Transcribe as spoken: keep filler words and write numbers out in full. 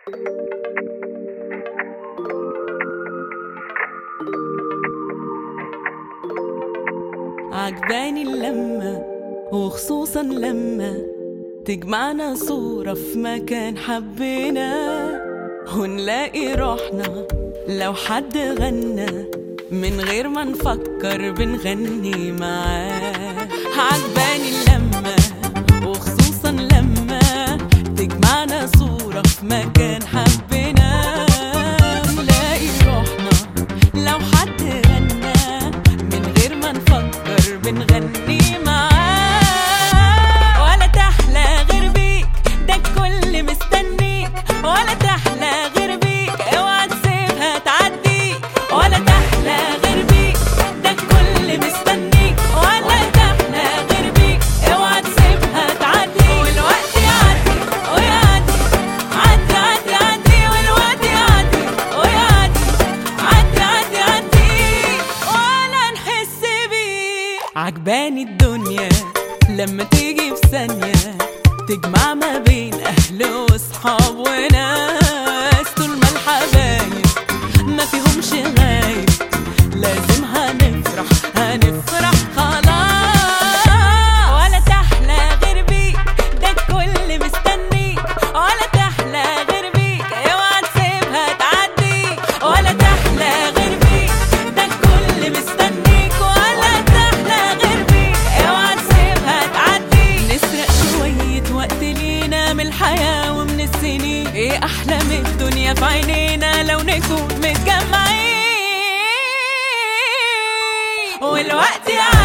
عجباني اللمة وخصوصا لما تجمعنا صورة في مكان حبينا ونلاقي روحنا لو حد غنى من غير ما نفكر بنغني معاه. عجباني اللمة وخصوصا لما تجمعنا صورة في مكان حبينا ونلاقي روحنا لو حد غنى من غير ما نفكر بنغني معاه. ولا تحلى غير بيك ده الكل مستنيك، ولا تحلى غير بيك اوعى تسيبها تعديك، ولا تحلى غير بيك ده الكل مستنيك، ولا تحلى غير بيك اوعى تسيبها تعديك. والوقت يعدي ويعدي عدي عدي عدي، والوقت يعدي ويعدي عدي عدي عدي ولا نحس بيه. عجباني الدنيا لما تيجي في ثانية تجمع ما بين أهل وصحاب وناس، طول ما الحبايب ما فيهمش غايب لازم هنفرح هنفرح خلاص. ولا تحلى غير بيك ده الكل مستنيك، ولا تحلى غير بيك اوعى تسيبها تعديك، ولا تحلى غير بيك ده الكل مستنيك، ولا تحلى غير بيك اوعى تسيبها تعديك. نسرق شوية وقت لينا من الحياة ومن السنين، ايه احلى من الدنيا في عينينا لو نكون متجمعين. والوقت